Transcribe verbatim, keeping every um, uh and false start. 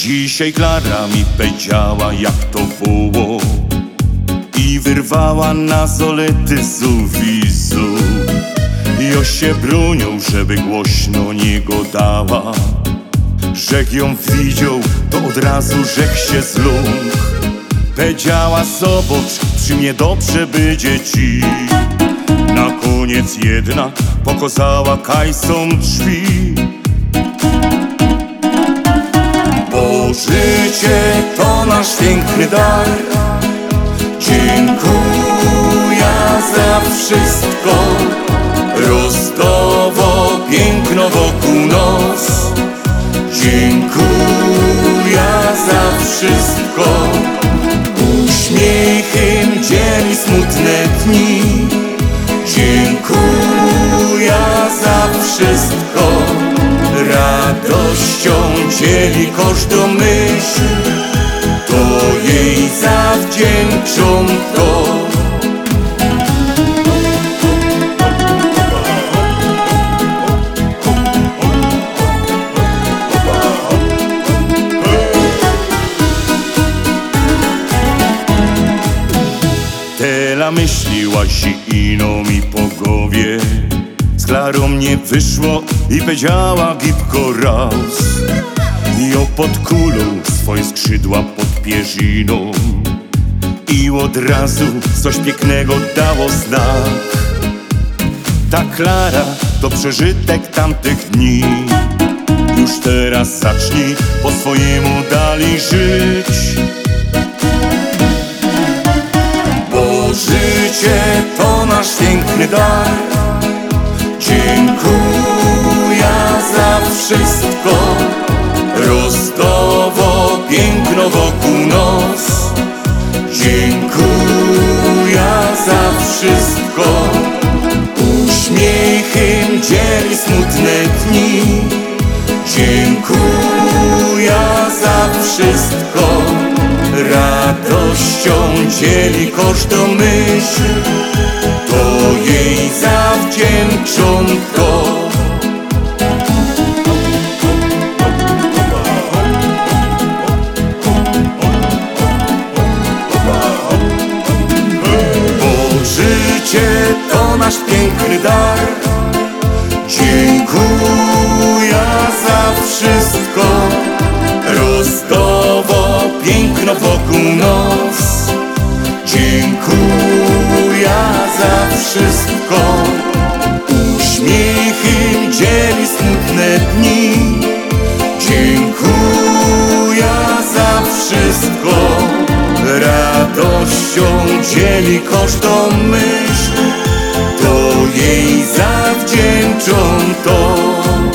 Dzisiaj Klara mi powiedziała, jak to było, i wyrwała na zolety z uwizu. Jo się bronią, żeby głośno nie godała, żech ją widział, to od razu żech się zląkł. Powiedziała: zobacz, przy mnie dobrze będzie ci. Na koniec jednak pokazała, kaj są drzwi. Bo życie to nasz piękny dar. Dziękuję za wszystko. Roztowo piękno wokół nos. Dziękuję za wszystko. Uśmiechem dzieli smutne dni. Dziękuję za wszystko. Radością dzieli każdą myśl. To jej zawdzięczą to. Tela myśliła się ino mi po głowie. Z Klarą nie wyszło i powiedziała gibko raz. I o pod kulą swoje skrzydła pod pierziną. I od razu coś pięknego dało znak. Ta Klara to przeżytek tamtych dni. Już teraz zacznij po swojemu dalej żyć. Bo życie to nasz piękny dar. Dziękuję za wszystko. Roztowo piękno wokół nos. Dziękuję za wszystko. Uśmiechem dzieli smutne dni. Dziękuję za wszystko. Radością dzieli każdą myśl. To jej zawdzięczą to. Bo życie to nasz piękny dar. Dziękuję za wszystko. Roztowo piękno wokół nos. Dziękuję za wszystko. Uśmiechem dzieli smutne dni. Dziękuję za wszystko. Radością dzieli każdą myśl. To jej zawdzięczą to.